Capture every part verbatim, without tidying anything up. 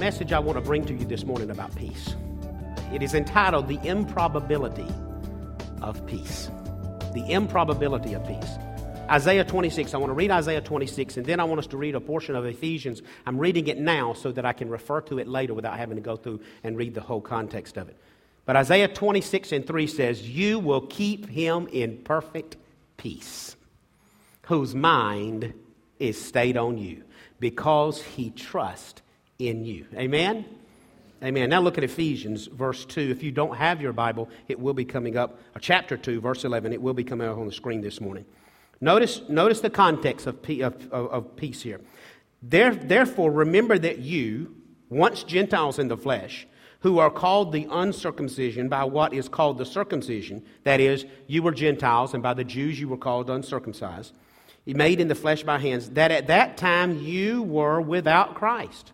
message I want to bring to you this morning about peace. It is entitled The Improbability of Peace. The Improbability of Peace. Isaiah twenty-six. I want to read Isaiah twenty-six, and then I want us to read a portion of Ephesians. I'm reading it now so that I can refer to it later without having to go through and read the whole context of it. But Isaiah twenty-six and three says, "You will keep him in perfect peace, whose mind is stayed on you, because he trusts in you." Amen? Amen. Now look at Ephesians verse two. If you don't have your Bible, it will be coming up. Or chapter two, verse eleven. It will be coming up on the screen this morning. Notice, notice the context of, of, of peace here. There, therefore, remember that you, once Gentiles in the flesh, who are called the uncircumcision by what is called the circumcision, that is, you were Gentiles, and by the Jews you were called uncircumcised, made in the flesh by hands, that at that time you were without Christ,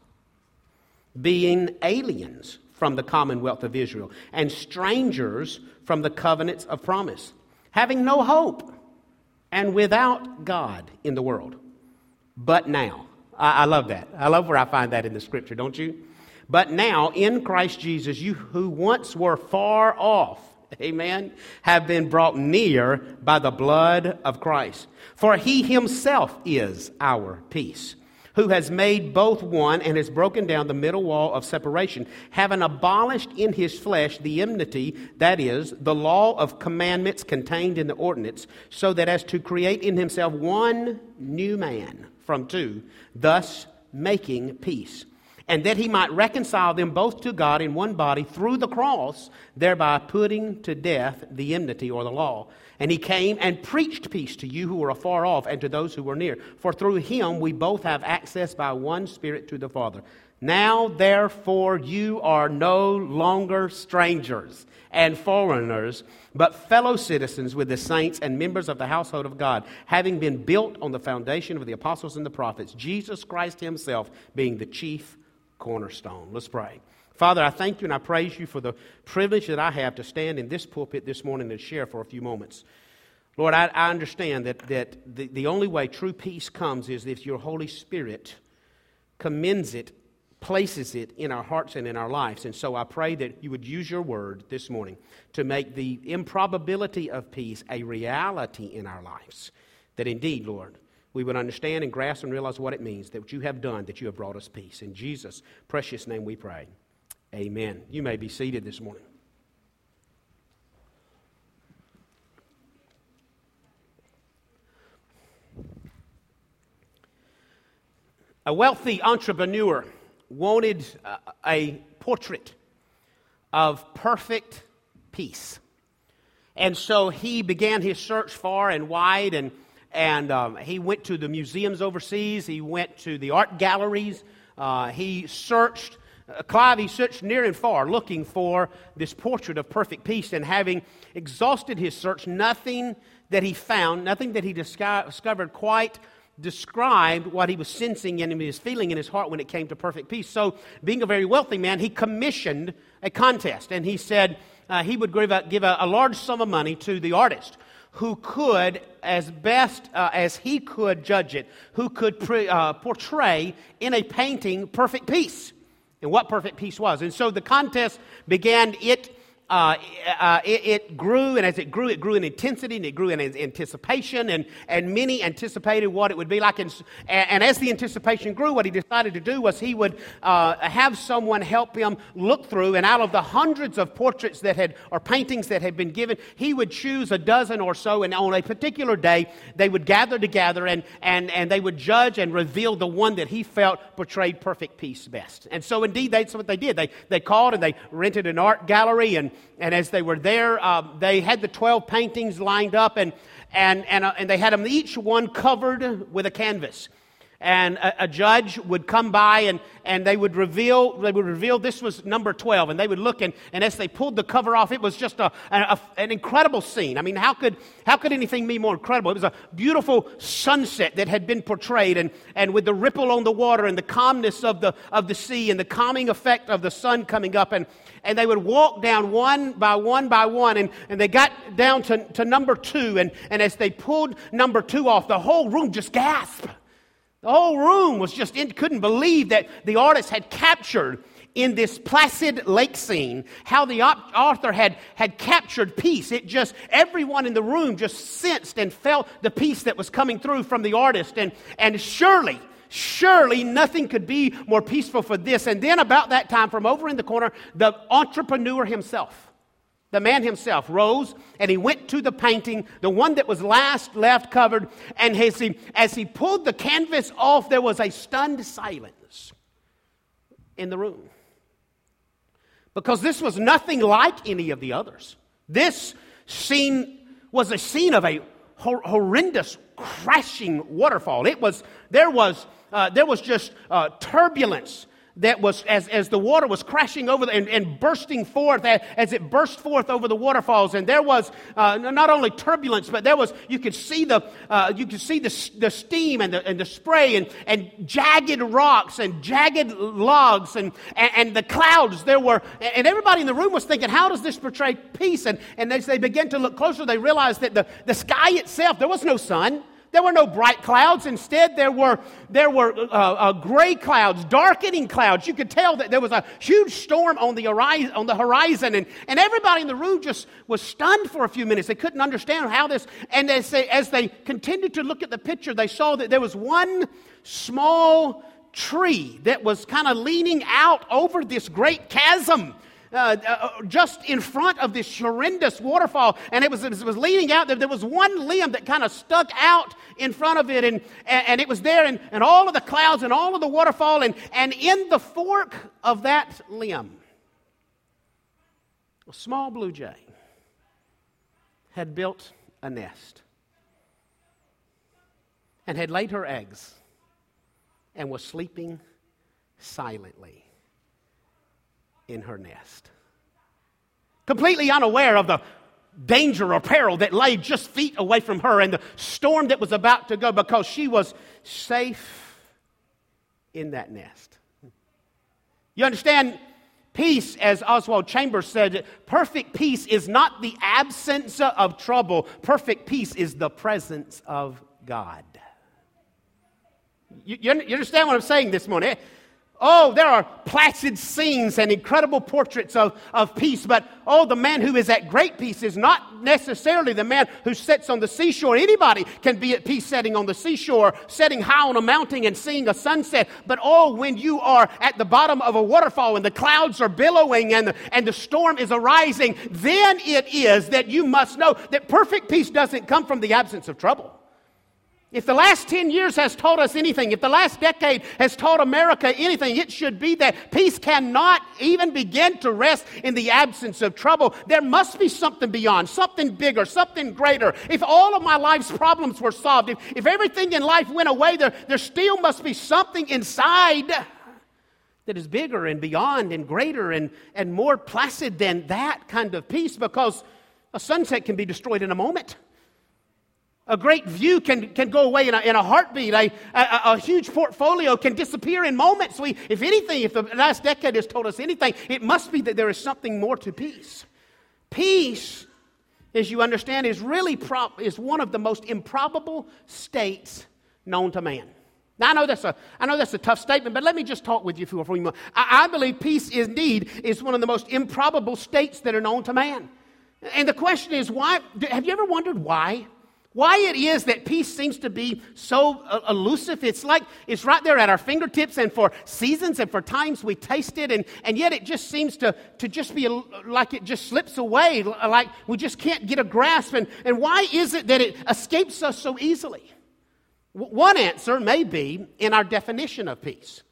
being aliens from the commonwealth of Israel, and strangers from the covenants of promise, having no hope, and without God in the world. But now, I, I love that. I love where I find that in the Scripture, don't you? But now, in Christ Jesus, you who once were far off, amen, have been brought near by the blood of Christ. For he himself is our peace, who has made both one and has broken down the middle wall of separation, having abolished in his flesh the enmity, that is, the law of commandments contained in the ordinance, so that as to create in himself one new man from two, thus making peace, and that he might reconcile them both to God in one body through the cross, thereby putting to death the enmity or the law. And he came and preached peace to you who were afar off and to those who were near. For through him we both have access by one Spirit to the Father. Now, therefore, you are no longer strangers and foreigners, but fellow citizens with the saints and members of the household of God, having been built on the foundation of the apostles and the prophets, Jesus Christ himself being the chief cornerstone. Let's pray. Father, I thank you and I praise you for the privilege that I have to stand in this pulpit this morning and share for a few moments. Lord, I, I understand that, that the, the only way true peace comes is if your Holy Spirit commends it, places it in our hearts and in our lives. And so I pray that you would use your word this morning to make the improbability of peace a reality in our lives. That indeed, Lord, we would understand and grasp and realize what it means, that what you have done, that you have brought us peace. In Jesus' precious name we pray. Amen. You may be seated this morning. A wealthy entrepreneur wanted a, a portrait of perfect peace. And so he began his search far and wide, and, and um, he went to the museums overseas. He went to the art galleries. Uh, he searched Uh, Clive, he searched near and far looking for this portrait of perfect peace, and having exhausted his search, nothing that he found, nothing that he disco- discovered quite described what he was sensing and his feeling in his heart when it came to perfect peace. So, being a very wealthy man, he commissioned a contest, and he said uh, he would give, a, give a, a large sum of money to the artist who could, as best uh, as he could judge it, who could pre- uh, portray in a painting perfect peace. And what perfect peace was. And so the contest began. It, uh, uh, it it grew, and as it grew, it grew in intensity, and it grew in anticipation, and, and many anticipated what it would be like. And, and as the anticipation grew, what he decided to do was he would uh, have someone help him look through, and out of the hundreds of portraits that had, or paintings that had been given, he would choose a dozen or so, and on a particular day, they would gather together, and, and, and they would judge and reveal the one that he felt portrayed perfect peace best. And so indeed, that's what they did. They, they called and they rented an art gallery, and And as they were there, uh, they had the twelve paintings lined up, and and and, uh, and they had them each one covered with a canvas. And a, a judge would come by, and, and they would reveal they would reveal this was number twelve, and they would look, and, and as they pulled the cover off, it was just a, a an incredible scene. I mean, how could how could anything be more incredible? It was a beautiful sunset that had been portrayed, and, and with the ripple on the water, and the calmness of the of the sea, and the calming effect of the sun coming up, and And they would walk down one by one by one, and, and they got down to, to number two, and, and as they pulled number two off, the whole room just gasped. The whole room was just in, couldn't believe that the artist had captured in this placid lake scene how the author had, had captured peace. It just, everyone in the room just sensed and felt the peace that was coming through from the artist. And, and surely, surely nothing could be more peaceful for this. And then about that time, from over in the corner, the entrepreneur himself, the man himself rose and he went to the painting, the one that was last left covered, and as he, as he pulled the canvas off, there was a stunned silence in the room. Because this was nothing like any of the others. This scene was a scene of a hor- horrendous crashing waterfall. It was, there was, uh, there was just uh, turbulence that was, as, as the water was crashing over the, and, and bursting forth, as, as it burst forth over the waterfalls. And there was uh, not only turbulence, but there was, you could see the, uh, you could see the, the steam and the, and the spray and, and jagged rocks and jagged logs and, and, and the clouds. There were, and everybody in the room was thinking, how does this portray peace? And, and as they began to look closer, they realized that the, the sky itself, there was no sun. There were no bright clouds. Instead, there were there were uh, uh, gray clouds, darkening clouds. You could tell that there was a huge storm on the horizon, on the horizon, and, and everybody in the room just was stunned for a few minutes. They couldn't understand how this. And as they, as they continued to look at the picture, they saw that there was one small tree that was kind of leaning out over this great chasm. Uh, uh, just in front of this horrendous waterfall, and it was, it was leaning out there. There was one limb that kind of stuck out in front of it, and, and, and it was there, and, and all of the clouds and all of the waterfall, and, and in the fork of that limb, a small blue jay had built a nest and had laid her eggs and was sleeping silently in her nest, completely unaware of the danger or peril that lay just feet away from her and the storm that was about to go, because she was safe in that nest. You understand, peace, as Oswald Chambers said, perfect peace is not the absence of trouble. Perfect peace is the presence of God. You, you understand what I'm saying this morning? Oh, there are placid scenes and incredible portraits of, of peace, but oh, the man who is at great peace is not necessarily the man who sits on the seashore. Anybody can be at peace sitting on the seashore, sitting high on a mountain and seeing a sunset. But oh, when you are at the bottom of a waterfall and the clouds are billowing and the, and the storm is arising, then it is that you must know that perfect peace doesn't come from the absence of trouble. If the last ten years has taught us anything, if the last decade has taught America anything, it should be that peace cannot even begin to rest in the absence of trouble. There must be something beyond, something bigger, something greater. If all of my life's problems were solved, if, if everything in life went away, there, there still must be something inside that is bigger and beyond and greater and, and more placid than that kind of peace, because a sunset can be destroyed in a moment. A great view can, can go away in a, in a heartbeat. A, a, a huge portfolio can disappear in moments. We, if anything, if the last decade has told us anything, it must be that there is something more to peace. Peace, as you understand, is really pro- is one of the most improbable states known to man. Now, I know that's a I know that's a tough statement, but let me just talk with you for a few moments. I, I believe peace, indeed, is one of the most improbable states that are known to man. And the question is, why? Have you ever wondered why? Why it is that peace seems to be so uh, elusive. It's like it's right there at our fingertips, and for seasons and for times we taste it, and, and yet it just seems to, to just be a, like it just slips away, like we just can't get a grasp. And, and why is it that it escapes us so easily? W- one answer may be in our definition of peace.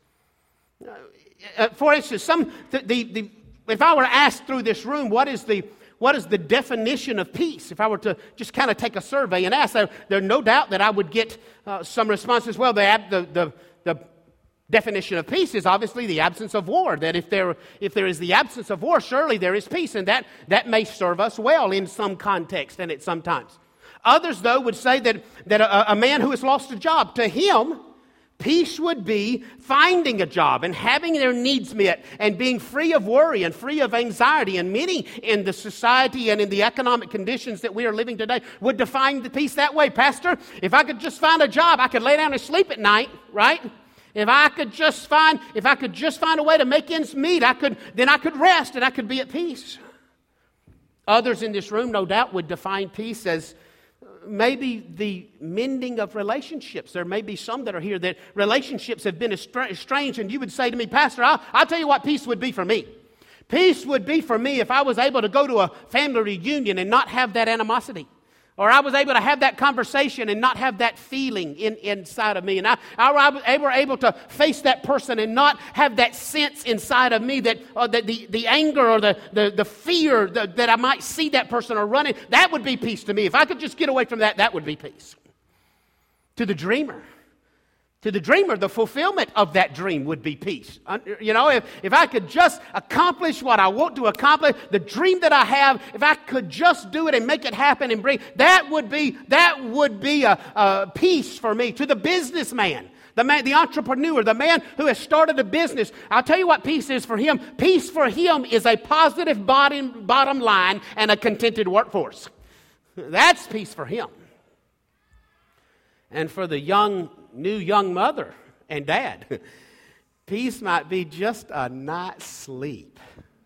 Uh, for instance, some the, the, the if I were asked through this room, what is the What is the definition of peace? If I were to just kind of take a survey and ask, there, there's no doubt that I would get uh, some responses. Well, the, the, the, the definition of peace is obviously the absence of war. That if there, if there is the absence of war, surely there is peace. And that, that may serve us well in some context and at some times. Others, though, would say that, that a, a man who has lost a job, to him, Peace would be finding a job and having their needs met and being free of worry and free of anxiety. And many in the society and in the economic conditions that we are living today would define the peace that way. Pastor, if I could just find a job, I could lay down and sleep at night, right? If I could just find, if I could just find a way to make ends meet, I could, then I could rest and I could be at peace. Others in this room, no doubt, would define peace as maybe the mending of relationships. There may be some that are here that relationships have been estranged, and you would say to me, Pastor, I'll, I'll tell you what peace would be for me. Peace would be for me if I was able to go to a family reunion and not have that animosity. Or I was able to have that conversation and not have that feeling in, inside of me. And I, I was able, able to face that person and not have that sense inside of me that, uh, that the, the anger or the, the, the fear that, that I might see that person or running. That would be peace to me. If I could just get away from that, that would be peace. To the dreamer. To the dreamer, the fulfillment of that dream would be peace. You know, if, if I could just accomplish what I want to accomplish, the dream that I have, if I could just do it and make it happen and bring, that would be, that would be a, a peace for me. To the businessman, the man, the entrepreneur, the man who has started a business, I'll tell you what peace is for him. Peace for him is a positive bottom, bottom line and a contented workforce. That's peace for him. And for the young, new young mother and dad, peace might be just a night's sleep.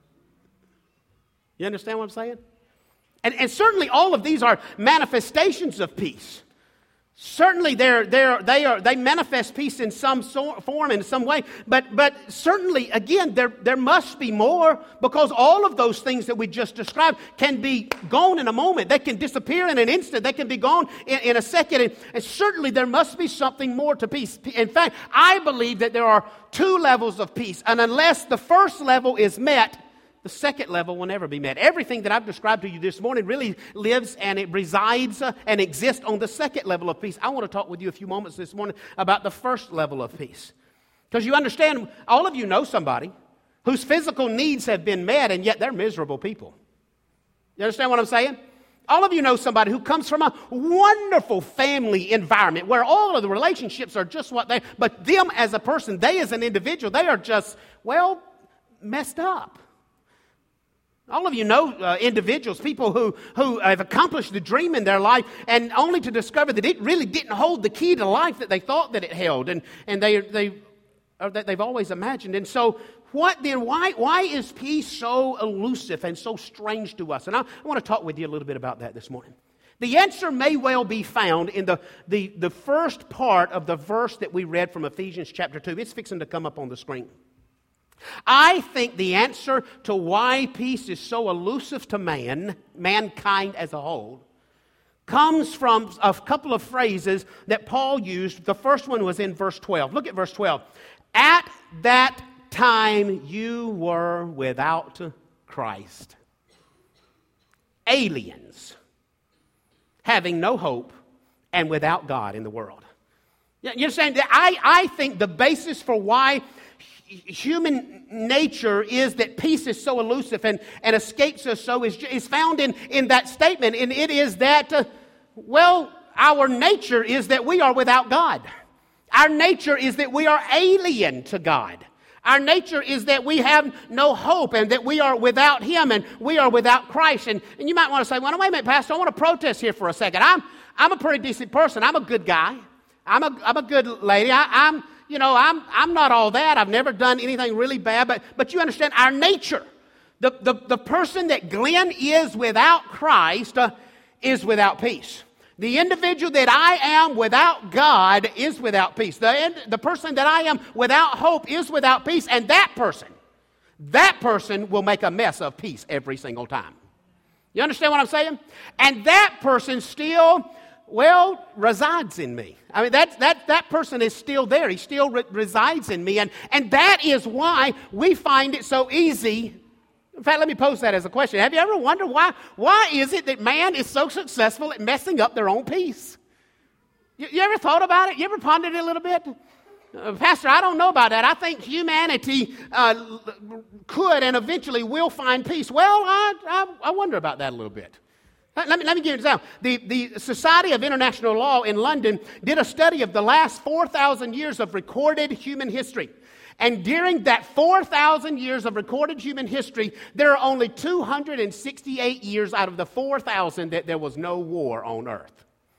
You understand what I'm saying? And, and certainly all of these are manifestations of peace. Certainly they're, they're, they are they manifest peace in some sort, form, in some way. But but certainly, again, there, there must be more, because all of those things that we just described can be gone in a moment. They can disappear in an instant. They can be gone in, in a second. And, and certainly there must be something more to peace. In fact, I believe that there are two levels of peace. And unless the first level is met, the second level will never be met. Everything that I've described to you this morning really lives and it resides uh, and exists on the second level of peace. I want to talk with you a few moments this morning about the first level of peace. Because you understand, all of you know somebody whose physical needs have been met and yet they're miserable people. You understand what I'm saying? All of you know somebody who comes from a wonderful family environment where all of the relationships are just what they, but them as a person, they as an individual, they are just, well, messed up. All of you know uh, individuals, people who, who have accomplished the dream in their life and only to discover that it really didn't hold the key to life that they thought that it held and, and they, they, or that they've always imagined. And so what then, why, why is peace so elusive and so strange to us? And I, I want to talk with you a little bit about that this morning. The answer may well be found in the, the, the first part of the verse that we read from Ephesians chapter two. It's fixing to come up on the screen. I think the answer to why peace is so elusive to man, mankind as a whole, comes from a couple of phrases that Paul used. The first one was in verse twelve. Look at verse twelve. At that time you were without Christ, aliens, having no hope, and without God in the world. You understand? I, I think the basis for why human nature is that peace is so elusive and, and escapes us so is, is found in, in that statement. And it is that, uh, well, our nature is that we are without God. Our nature is that we are alien to God. Our nature is that we have no hope and that we are without Him and we are without Christ. And, and you might want to say, well, wait a minute, Pastor, I want to protest here for a second. I'm, I'm a pretty decent person. I'm a good guy. I'm a, I'm a good lady. I, I'm... You know, I'm I'm not all that. I've never done anything really bad. But but you understand our nature. The, the, the person that Glenn is without Christ uh, is without peace. The individual that I am without God is without peace. The, the person that I am without hope is without peace. And that person, that person will make a mess of peace every single time. You understand what I'm saying? And that person still, well, resides in me. I mean, that, that, that person is still there. He still re- resides in me. And, and that is why we find it so easy. In fact, let me pose that as a question. Have you ever wondered why, why is it that man is so successful at messing up their own peace? You, you ever thought about it? You ever pondered it a little bit? Uh, Pastor, I don't know about that. I think humanity uh, could and eventually will find peace. Well, I, I, I wonder about that a little bit. Let me, let me give you an example. The, the Society of International Law in London did a study of the last four thousand years of recorded human history. And during that four thousand years of recorded human history, there are only two hundred sixty-eight years out of the four thousand that there was no war on earth.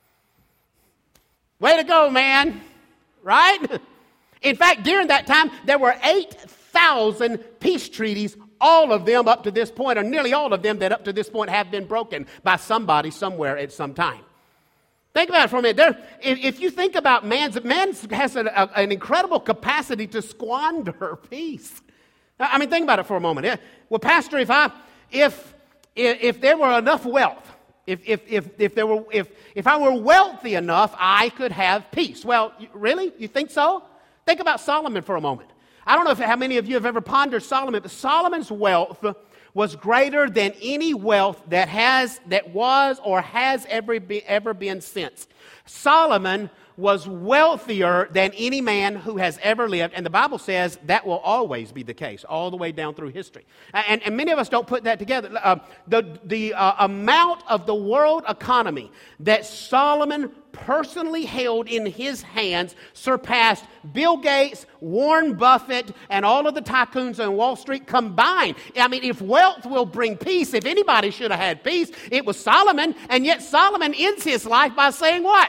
Way to go, man. Right? In fact, during that time, there were eight thousand peace treaties, all of them up to this point, or nearly all of them that up to this point have been broken by somebody somewhere at some time. Think about it for a minute. There, if, if you think about man's, man has a, a, an incredible capacity to squander peace. I mean, think about it for a moment. Well, Pastor, if I, if if there were enough wealth, if if if if there were if if I were wealthy enough, I could have peace. Well, really, you think so? Think about Solomon for a moment. I don't know if, how many of you have ever pondered Solomon, but Solomon's wealth was greater than any wealth that has, that was, or has ever be, ever been since. Solomon was wealthier than any man who has ever lived, and the Bible says that will always be the case, all the way down through history. And, and many of us don't put that together. Uh, the the uh, amount of the world economy that Solomon personally held in his hands surpassed Bill Gates, Warren Buffett, and all of the tycoons on Wall Street combined. I mean, if wealth will bring peace, if anybody should have had peace, it was Solomon, and yet Solomon ends his life by saying what?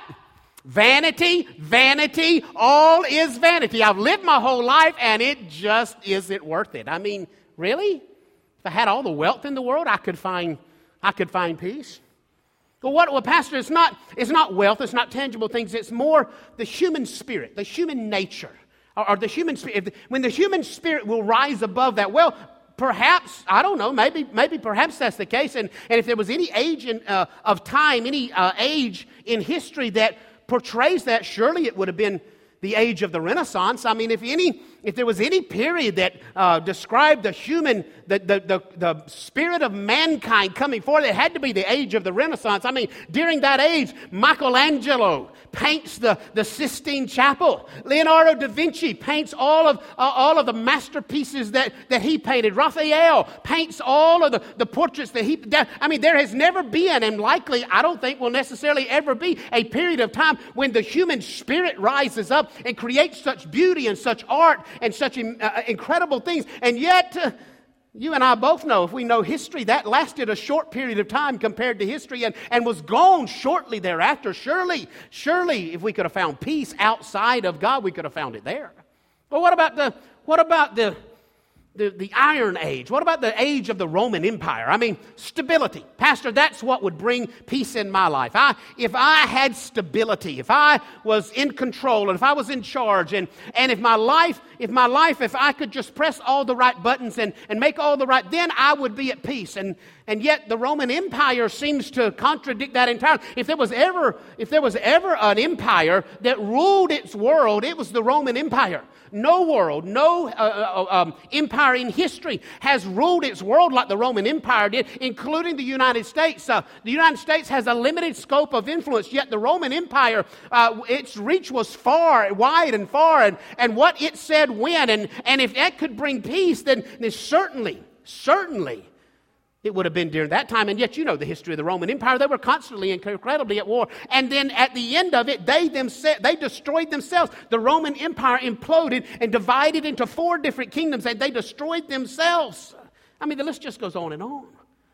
Vanity, vanity, all is vanity. I've lived my whole life and it just isn't worth it. I mean, really? If I had all the wealth in the world, I could find, I could find peace. Well, what, well, Pastor, it's not, it's not wealth, it's not tangible things, it's more the human spirit, the human nature, or, or the human spirit. When the human spirit will rise above that, well, perhaps, I don't know, maybe maybe perhaps that's the case. And, and if there was any age in, uh, of time, any uh, age in history that portrays that, surely it would have been the age of the Renaissance. I mean, if any, if there was any period that uh, described the human, the, the the the spirit of mankind coming forth, it had to be the age of the Renaissance. I mean, during that age, Michelangelo paints the, the Sistine Chapel. Leonardo da Vinci paints all of uh, all of the masterpieces that, that he painted. Raphael paints all of the, the portraits that he... That, I mean, there has never been, and likely, I don't think will necessarily ever be, a period of time when the human spirit rises up and creates such beauty and such art and such uh, incredible things. And yet... Uh, You and I both know, if we know history, that lasted a short period of time compared to history and, and was gone shortly thereafter. Surely, surely, if we could have found peace outside of God, we could have found it there. But what about the what about the the, the Iron Age? What about the age of the Roman Empire? I mean, stability. Pastor, that's what would bring peace in my life. I, if I had stability, if I was in control, and if I was in charge, and, and if my life, if my life, if I could just press all the right buttons and, and make all the right, then I would be at peace. And and yet the Roman Empire seems to contradict that entirely. If there was ever, if there was ever an empire that ruled its world, it was the Roman Empire. No world, no uh, uh, um, empire in history has ruled its world like the Roman Empire did, including the United States. Uh, the United States has a limited scope of influence, yet the Roman Empire, uh, its reach was far, wide and far, and, and what it said when. And, and if that could bring peace, then, then certainly, certainly, it would have been during that time. And yet, you know the history of the Roman Empire. They were constantly and incredibly at war. And then at the end of it, they themselves, they destroyed themselves. The Roman Empire imploded and divided into four different kingdoms, and they destroyed themselves. I mean, the list just goes on and on.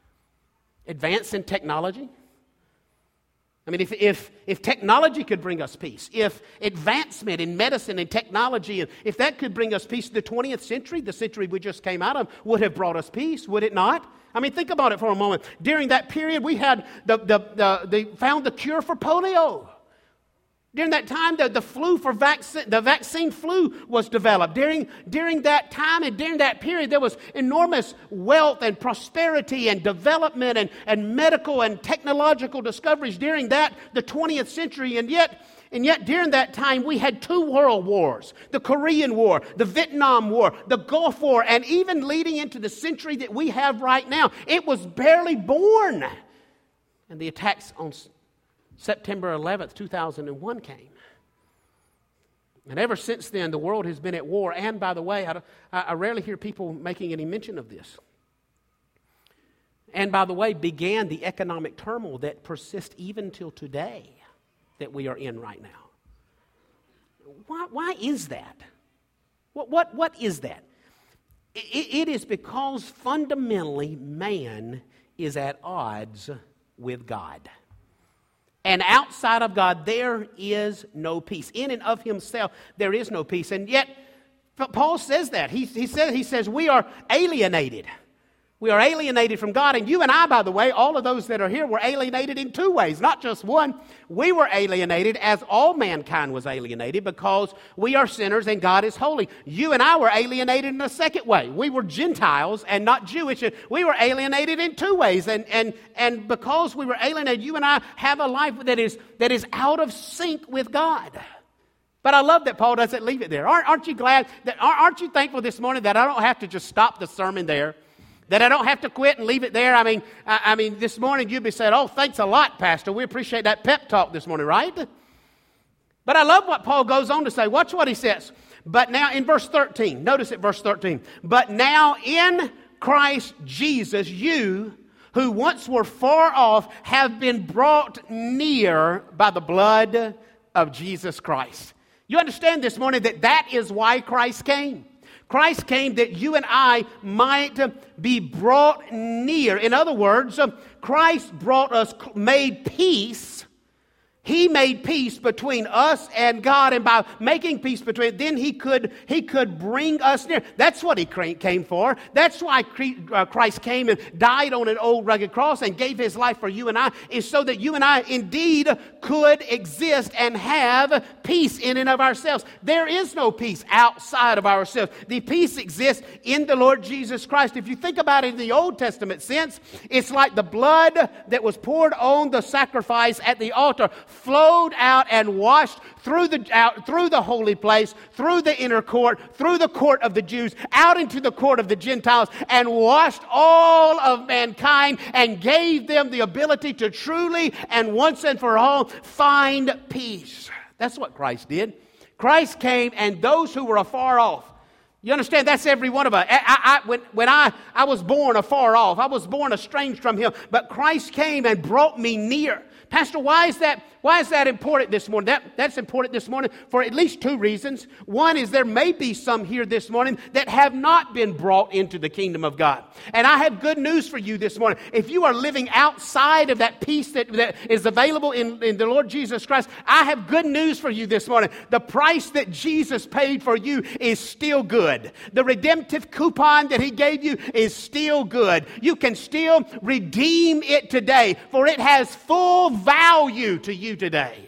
Advance in technology. I mean, if, if, if technology could bring us peace, if advancement in medicine and technology, and if that could bring us peace, the twentieth century, the century we just came out of, would have brought us peace, would it not? I mean, think about it for a moment. During that period, we had the, the, the they found the cure for polio. During that time, the, the flu for vaccine, the vaccine flu was developed. During, during that time and during that period, there was enormous wealth and prosperity and development and, and medical and technological discoveries during that, the twentieth century. And yet, and yet during that time, we had two world wars, the Korean War, the Vietnam War, the Gulf War, and even leading into the century that we have right now. It was barely born. And the attacks on September eleventh, two thousand one came. And ever since then, the world has been at war. And by the way, I, I rarely hear people making any mention of this. and by the way, began the economic turmoil that persists even till today that we are in right now. Why, why is that? What, what, what is that? It, it is because fundamentally man is at odds with God. And outside of God, there is no peace. In and of himself, there is no peace. And yet, Paul says that. He, he, says, he says we are alienated. We are alienated from God. And you and I, by the way, all of those that are here were alienated in two ways, not just one. We were alienated as all mankind was alienated because we are sinners and God is holy. You and I were alienated in a second way. We were Gentiles and not Jewish. We were alienated in two ways. And, and, and because we were alienated, you and I have a life that is, that is out of sync with God. But I love that Paul doesn't leave it there. Aren't, aren't you glad? That, aren't you thankful this morning that I don't have to just stop the sermon there? That I don't have to quit and leave it there? I mean, I, I mean, this morning you'd be saying, oh, thanks a lot, Pastor. We appreciate that pep talk this morning, right? But I love what Paul goes on to say. Watch what he says. But now in verse thirteen, notice it, verse thirteen. But now in Christ Jesus, you who once were far off have been brought near by the blood of Jesus Christ. You understand this morning that that is why Christ came. Christ came that you and I might be brought near. In other words, Christ brought us, made peace. He made peace between us and God, and by making peace between, then he could he could bring us near. That's what he came for. That's why Christ came and died on an old rugged cross and gave his life for you and I, is so that you and I indeed could exist and have peace in and of ourselves. There is no peace outside of ourselves. The peace exists in the Lord Jesus Christ. If you think about it in the Old Testament sense, it's like the blood that was poured on the sacrifice at the altar flowed out and washed through the out through the holy place, through the inner court, through the court of the Jews, out into the court of the Gentiles, and washed all of mankind and gave them the ability to truly and once and for all find peace. That's what Christ did. Christ came, and those who were afar off. You understand? That's every one of us. I, I, when when I, I was born afar off, I was born estranged from him, but Christ came and brought me near. Pastor, why is that? Why is that important this morning? That, that's important this morning for at least two reasons. One is there may be some here this morning that have not been brought into the kingdom of God. And I have good news for you this morning. If you are living outside of that peace that, that is available in, in the Lord Jesus Christ, I have good news for you this morning. The price that Jesus paid for you is still good. The redemptive coupon that he gave you is still good. You can still redeem it today, for it has full value to you today.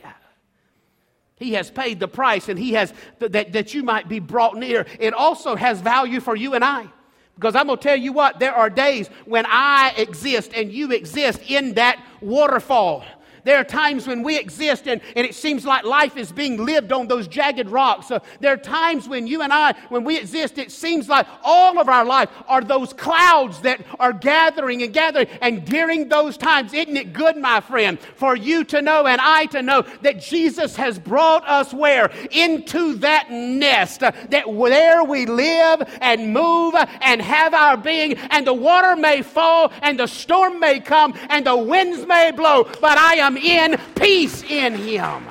He has paid the price, and he has th- that, that you might be brought near. It also has value for you and I. Because I'm going to tell you what, there are days when I exist and you exist in that waterfall. There are times when we exist and, and it seems like life is being lived on those jagged rocks. So there are times when you and I, when we exist, it seems like all of our life are those clouds that are gathering and gathering. And during those times, isn't it good, my friend, for you to know and I to know that Jesus has brought us where? Into that nest. That there we live and move and have our being. And the water may fall and the storm may come and the winds may blow. But I am in peace in him.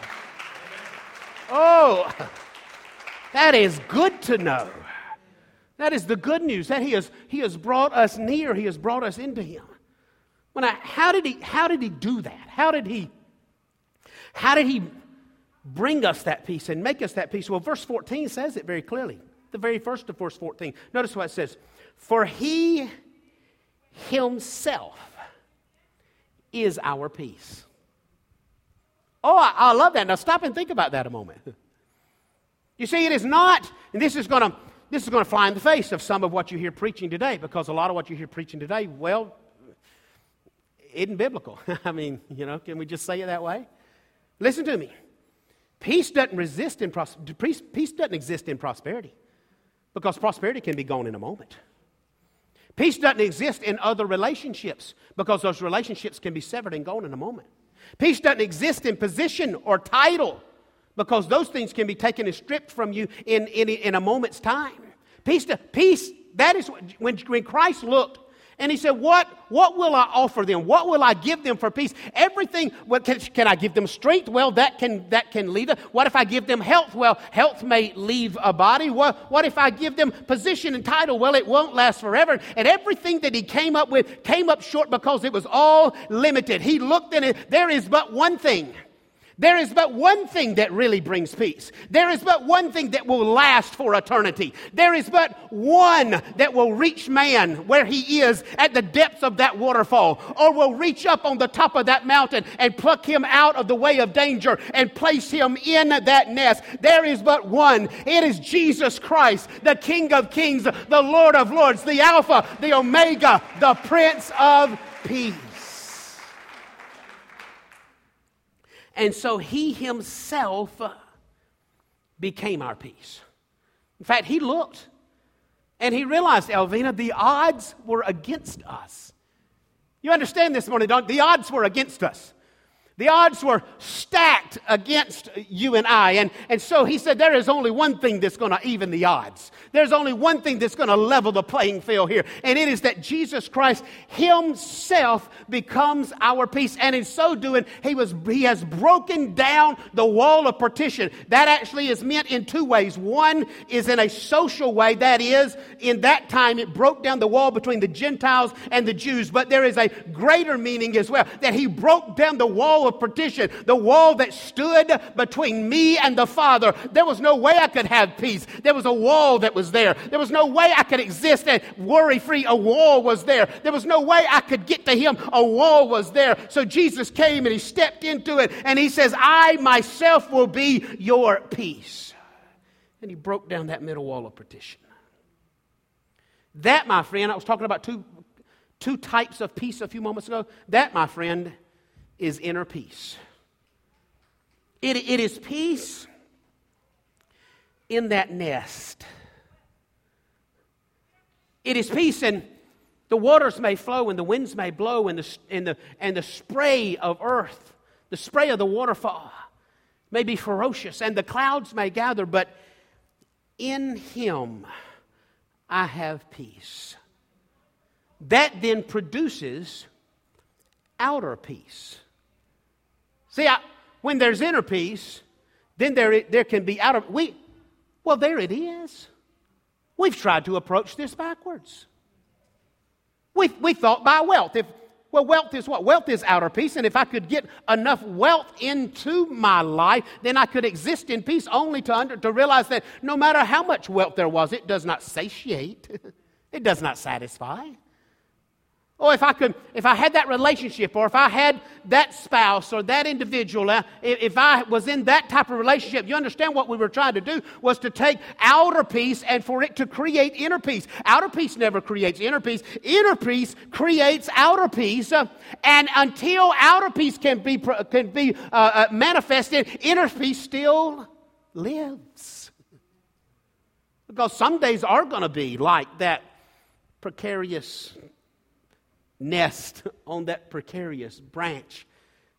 Oh, that is good to know. That is the good news, that he has, he has brought us near. He has brought us into him. When I, how did he, how did he do that? How did he, how did he bring us that peace and make us that peace? Well, verse fourteen says it very clearly. The very first of verse fourteen. Notice what it says. For he himself is our peace. Oh, I, I love that. Now stop and think about that a moment. You see, it is not, and this is going to this is going to fly in the face of some of what you hear preaching today, because a lot of what you hear preaching today, well, isn't biblical. I mean, you know, can we just say it that way? Listen to me. Peace doesn't resist in pros- peace, peace doesn't exist in prosperity, because prosperity can be gone in a moment. Peace doesn't exist in other relationships, because those relationships can be severed and gone in a moment. Peace doesn't exist in position or title, because those things can be taken and stripped from you in, in, in a moment's time. Peace, to, peace that is when, when Christ looked And he said, what, what will I offer them? What will I give them for peace? Everything, what, can, can I give them strength? Well, that can that can lead them. What if I give them health? Well, health may leave a body. What, what if I give them position and title? Well, it won't last forever. And everything that he came up with came up short because it was all limited. He looked at it. There is but one thing. There is but one thing that really brings peace. There is but one thing that will last for eternity. There is but one that will reach man where he is at the depths of that waterfall, or will reach up on the top of that mountain and pluck him out of the way of danger and place him in that nest. There is but one. It is Jesus Christ, the King of Kings, the Lord of Lords, the Alpha, the Omega, the Prince of Peace. And so he himself became our peace. In fact, he looked and he realized, Elvina, the odds were against us. You understand this morning, don't you? The odds were against us. The odds were stacked against you and I. And, and so he said, there is only one thing that's going to even the odds. There's only one thing that's going to level the playing field here. And it is that Jesus Christ himself becomes our peace. And in so doing, he was he has broken down the wall of partition. That actually is meant in two ways. One is in a social way. That is, in that time, it broke down the wall between the Gentiles and the Jews. But there is a greater meaning as well, that he broke down the wall of partition, the wall that stood between me and the Father. There was no way I could have peace. There was a wall that was there. There was no way I could exist and worry-free. A wall was there. There was no way I could get to him. A wall was there. So Jesus came and he stepped into it and he says, I myself will be your peace. And he broke down that middle wall of partition. That, my friend, I was talking about two, two types of peace a few moments ago. That, my friend, is inner peace. It, it is peace in that nest. It is peace, and the waters may flow and the winds may blow and the, and the, and the spray of earth, the spray of the waterfall may be ferocious and the clouds may gather, but in him I have peace. That then produces outer peace. See, I, when there's inner peace, then there, there can be outer... We, well, there it is. We've tried to approach this backwards. We, we thought by wealth. If, well, wealth is what? Wealth is outer peace, and if I could get enough wealth into my life, then I could exist in peace, only to, under, to realize that no matter how much wealth there was, it does not satiate. It does not satisfy. Or if I could, if I had that relationship, or if I had that spouse or that individual, uh, if I was in that type of relationship, you understand what we were trying to do was to take outer peace and for it to create inner peace. Outer peace never creates inner peace. Inner peace creates outer peace, uh, and until outer peace can be can be uh, uh, manifested, inner peace still lives. Because some days are going to be like that precarious nest on that precarious branch.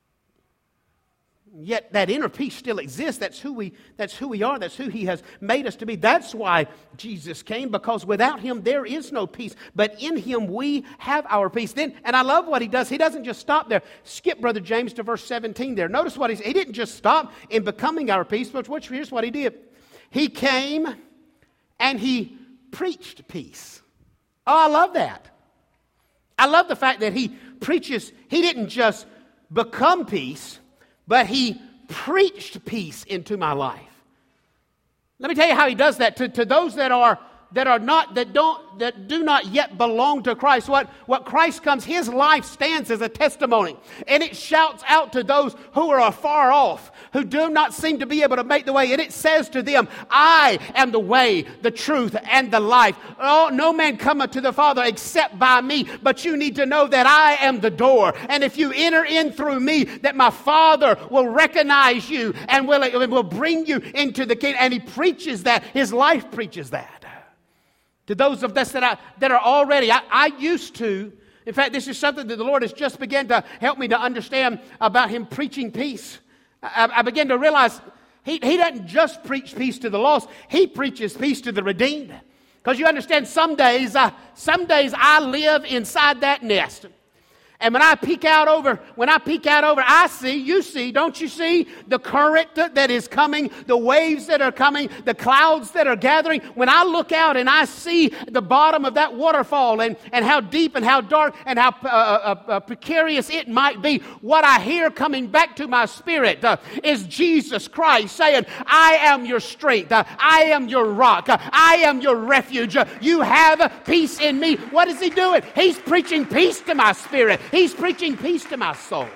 Yet that inner peace still exists. That's who we that's who we are. That's who he has made us to be. That's why Jesus came, because without him there is no peace. But in him we have our peace. Then, and I love what he does. He doesn't just stop there. Skip, Brother James, to verse seventeen there. Notice what he's, he didn't just stop in becoming our peace, but here's what he did. He came and he preached peace. Oh, I love that. I love the fact that he preaches, he didn't just become peace, but he preached peace into my life. Let me tell you how he does that. To, to those that are that are not, that don't, that do not yet belong to Christ, what, what Christ comes, his life stands as a testimony. And it shouts out to those who are afar off, who do not seem to be able to make the way. And it says to them, I am the way, the truth, and the life. Oh, no man cometh to the Father except by me. But you need to know that I am the door. And if you enter in through me, that my Father will recognize you and will, will bring you into the kingdom. And he preaches that. His life preaches that. To those of us that, I, that are already, I, I used to, in fact, this is something that the Lord has just begun to help me to understand about him preaching peace. I, I began to realize he, he doesn't just preach peace to the lost, he preaches peace to the redeemed. Because you understand, some days, uh, some days I live inside that nest. And when I peek out over, when I peek out over, I see, you see, don't you see the current that is coming, the waves that are coming, the clouds that are gathering. When I look out and I see the bottom of that waterfall and, and how deep and how dark and how uh, uh, uh, precarious it might be, what I hear coming back to my spirit uh, is Jesus Christ saying, I am your strength. Uh, I am your rock. Uh, I am your refuge. Uh, you have peace in me. What is he doing? He's preaching peace to my spirit. He's preaching peace to my soul.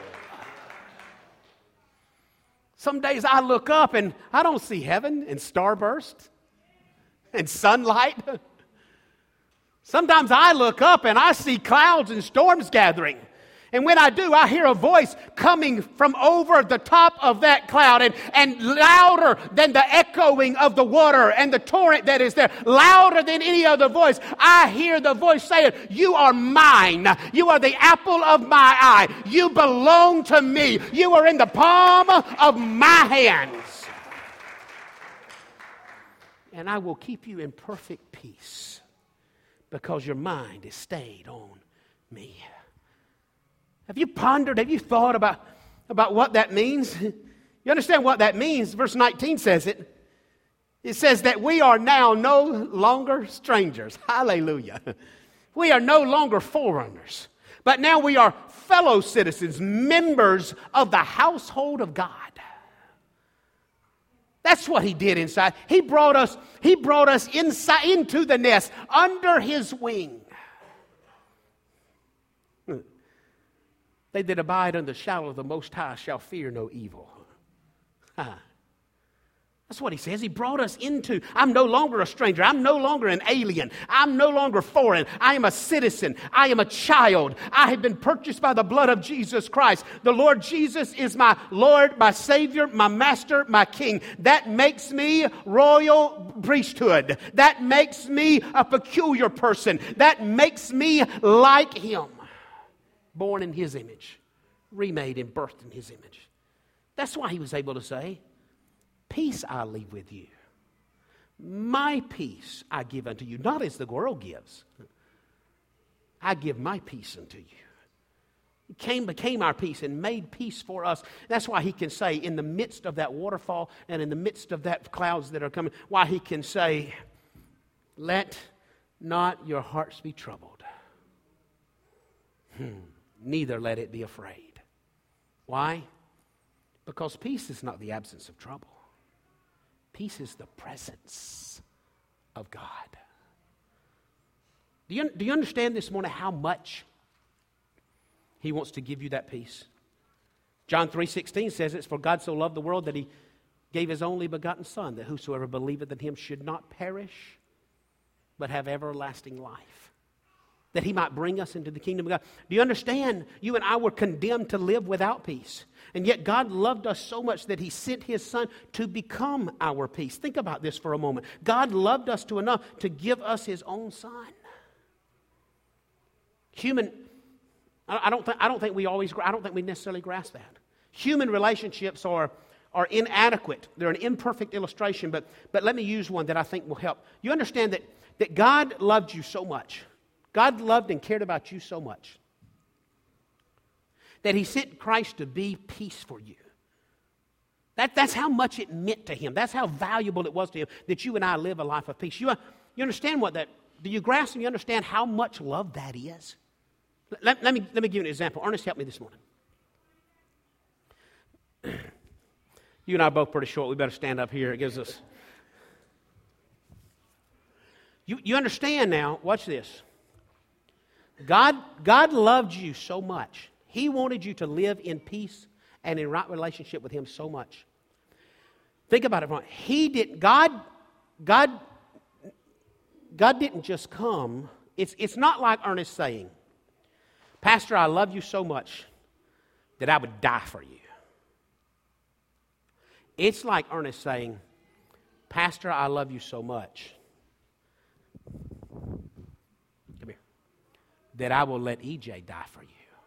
Some days I look up and I don't see heaven and starburst and sunlight. Sometimes I look up and I see clouds and storms gathering. And when I do, I hear a voice coming from over the top of that cloud and, and louder than the echoing of the water and the torrent that is there, louder than any other voice. I hear the voice saying, you are mine. You are the apple of my eye. You belong to me. You are in the palm of my hands. And I will keep you in perfect peace because your mind is stayed on me. Have you pondered, have you thought about, about what that means? You understand what that means? Verse nineteen says it. It says that we are now no longer strangers. Hallelujah. We are no longer foreigners, but now we are fellow citizens, members of the household of God. That's what he did inside. He brought us, he brought us inside into the nest, under his wing. They that abide under the shadow of the Most High shall fear no evil. Huh. That's what he says. He brought us into, I'm no longer a stranger. I'm no longer an alien. I'm no longer foreign. I am a citizen. I am a child. I have been purchased by the blood of Jesus Christ. The Lord Jesus is my Lord, my Savior, my Master, my King. That makes me royal priesthood. That makes me a peculiar person. That makes me like him. Born in his image, remade and birthed in his image. That's why he was able to say, peace I leave with you. My peace I give unto you, not as the world gives. I give my peace unto you. He came, became our peace and made peace for us. That's why he can say in the midst of that waterfall and in the midst of that clouds that are coming, why he can say, let not your hearts be troubled. Hmm. Neither let it be afraid. Why? Because peace is not the absence of trouble. Peace is the presence of God. Do you, do you understand this morning how much he wants to give you that peace? John three sixteen says it's for God so loved the world that he gave his only begotten Son, that whosoever believeth in him should not perish, but have everlasting life. That he might bring us into the kingdom of God. Do you understand? You and I were condemned to live without peace. And yet God loved us so much that he sent his Son to become our peace. Think about this for a moment. God loved us to enough to give us his own Son. Human, I don't think, I don't think we always, I don't think we necessarily grasp that. Human relationships are, are inadequate. They're an imperfect illustration, but, but let me use one that I think will help. You understand that, that God loved you so much. God loved and cared about you so much that he sent Christ to be peace for you. That, that's how much it meant to him. That's how valuable it was to him that you and I live a life of peace. You, you understand what that, do you grasp and you understand how much love that is? Let, let, me, let me give you an example. Ernest helped me this morning. You and I are both pretty short. We better stand up here. It gives us... You, you understand now, watch this. God, God loved you so much. He wanted you to live in peace and in right relationship with him so much. Think about it. He did God, God, God didn't just come. It's, it's not like Ernest saying, Pastor, I love you so much that I would die for you. It's like Ernest saying, Pastor, I love you so much that I will let E J die for you.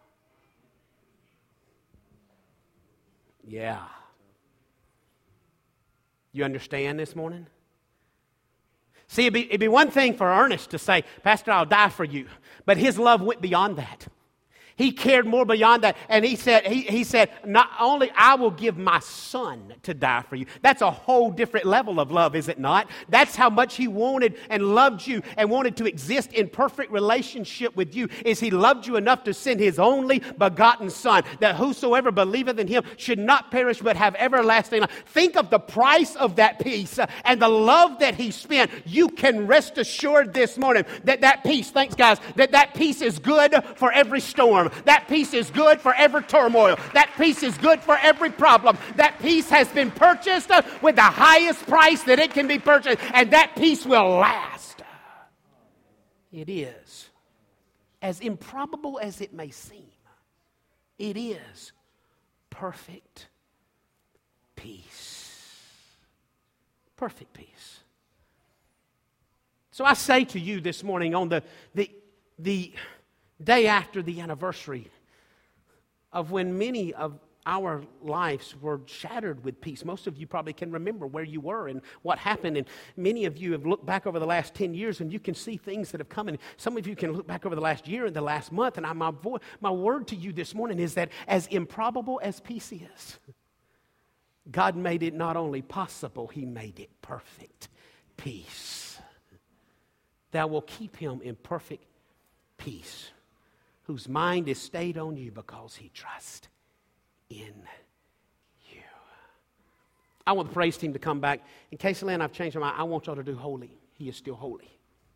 Yeah. You understand this morning? See, it'd be, it'd be one thing for Ernest to say, Pastor, I'll die for you. But his love went beyond that. He cared more beyond that. And he said, he, he said, not only I will give my son to die for you. That's a whole different level of love, is it not? That's how much he wanted and loved you and wanted to exist in perfect relationship with you, is he loved you enough to send his only begotten son, that whosoever believeth in him should not perish but have everlasting life. Think of the price of that peace uh, and the love that he spent. You can rest assured this morning that that peace, thanks guys, that that peace is good for every storm. That peace is good for every turmoil. That peace is good for every problem. That peace has been purchased with the highest price that it can be purchased, and that peace will last. It is, as improbable as it may seem, it is perfect peace. Perfect peace. So I say to you this morning on the the the day after the anniversary of when many of our lives were shattered with peace. Most of you probably can remember where you were and what happened. And many of you have looked back over the last ten years and you can see things that have come. And some of you can look back over the last year and the last month. And I, my, vo- my word to you this morning is that as improbable as peace is, God made it not only possible, He made it perfect peace. Thou will keep him in perfect peace, whose mind is stayed on you because he trusts in you. I want the praise team to come back. In case, Lynn, I've changed my mind, I want y'all to do holy. He is still holy.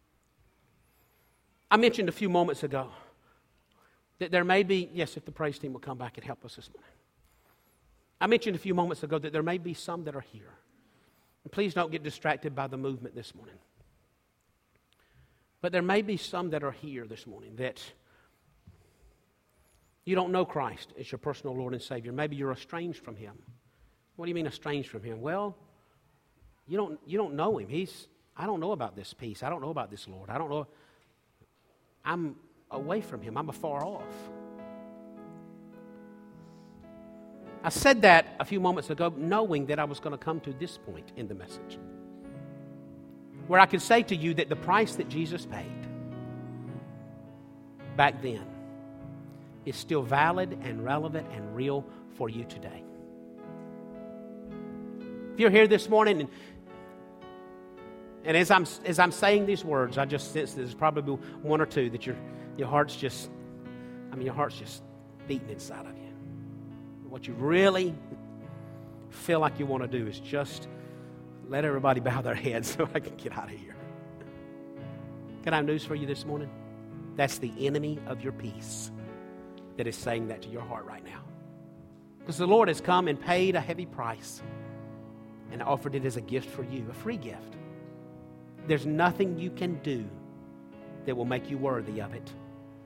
I mentioned a few moments ago that there may be, yes, if the praise team will come back and help us this morning. I mentioned a few moments ago that there may be some that are here. And please don't get distracted by the movement this morning. But there may be some that are here this morning that you don't know Christ as your personal Lord and Savior. Maybe you're estranged from Him. What do you mean estranged from Him? Well, you don't you don't know Him. He's, I don't know about this peace. I don't know about this Lord. I don't know. I'm away from Him. I'm afar off. I said that a few moments ago knowing that I was going to come to this point in the message, where I could say to you that the price that Jesus paid back then is still valid and relevant and real for you today. If you're here this morning, and, and as I'm as I'm saying these words, I just sense there's probably one or two that your your heart's just, I mean, your heart's just beating inside of you. What you really feel like you want to do is just let everybody bow their heads so I can get out of here. Can I have news for you this morning? That's the enemy of your peace that is saying that to your heart right now. Because the Lord has come and paid a heavy price and offered it as a gift for you, a free gift. There's nothing you can do that will make you worthy of it.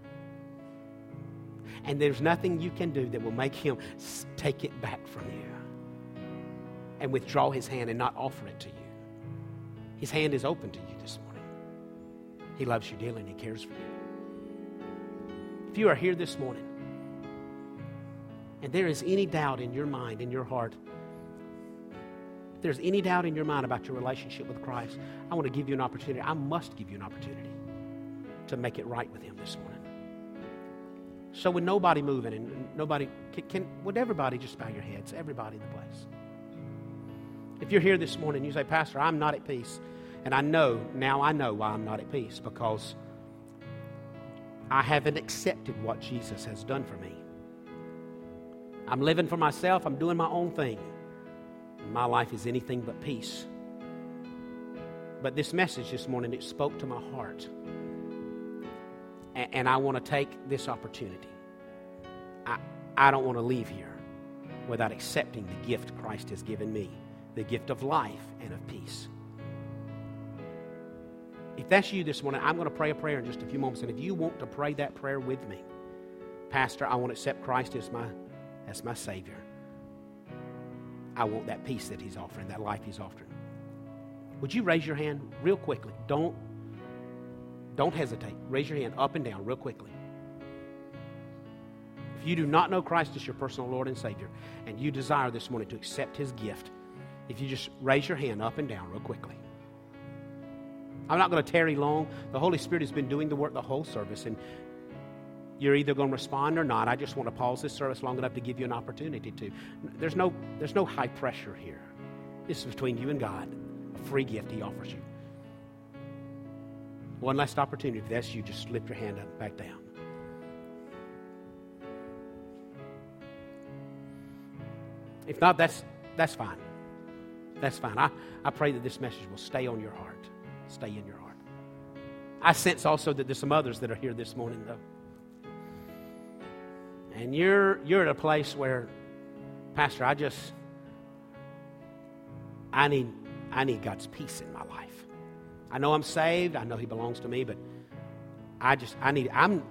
And there's nothing you can do that will make Him take it back from you and withdraw His hand and not offer it to you. His hand is open to you this morning. He loves you dearly and He cares for you. If you are here this morning and there is any doubt in your mind, in your heart, if there's any doubt in your mind about your relationship with Christ, I want to give you an opportunity. I must give you an opportunity to make it right with Him this morning. So with nobody moving and nobody, can, can would everybody just bow your heads? Everybody in the place. If you're here this morning and you say, Pastor, I'm not at peace. And I know, now I know why I'm not at peace. Because I haven't accepted what Jesus has done for me. I'm living for myself. I'm doing my own thing. And my life is anything but peace. But this message this morning, it spoke to my heart. And I want to take this opportunity. I, I don't want to leave here without accepting the gift Christ has given me, the gift of life and of peace. If that's you this morning, I'm going to pray a prayer in just a few moments. And if you want to pray that prayer with me, Pastor, I want to accept Christ as my, as my Savior. I want that peace that He's offering, that life He's offering. Would you raise your hand real quickly? Don't Don't hesitate. Raise your hand up and down real quickly. If you do not know Christ as your personal Lord and Savior, and you desire this morning to accept His gift, if you just raise your hand up and down real quickly. I'm not going to tarry long. The Holy Spirit has been doing the work the whole service, and you're either going to respond or not. I just want to pause this service long enough to give you an opportunity to. There's no, there's no high pressure here. This is between you and God. A free gift He offers you. One last opportunity. If that's you, just lift your hand up, back down. If not, that's that's fine. That's fine. I, I pray that this message will stay on your heart. Stay in your heart. I sense also that there's some others that are here this morning, though. And you're you're at a place where, Pastor, I just I need I need God's peace in my life. I know I'm saved. I know He belongs to me, but I just I need I'm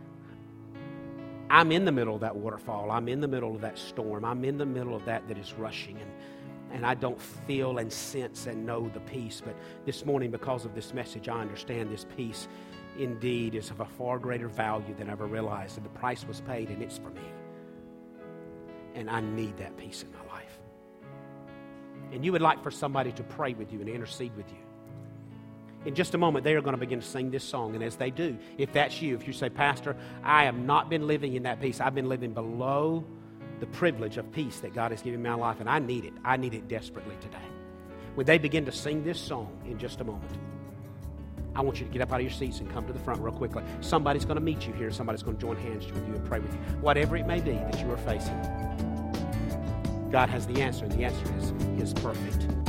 I'm in the middle of that waterfall. I'm in the middle of that storm. I'm in the middle of that that is rushing, and and I don't feel and sense and know the peace. But this morning, because of this message, I understand this peace indeed is of a far greater value than I ever realized, and the price was paid, and it's for me. And I need that peace in my life. And you would like for somebody to pray with you and intercede with you. In just a moment, they are going to begin to sing this song. And as they do, if that's you, if you say, Pastor, I have not been living in that peace. I've been living below the privilege of peace that God has given me in my life, and I need it. I need it desperately today. When they begin to sing this song in just a moment, I want you to get up out of your seats and come to the front real quickly. Somebody's going to meet you here. Somebody's going to join hands with you and pray with you. Whatever it may be that you are facing, God has the answer, and the answer is His perfect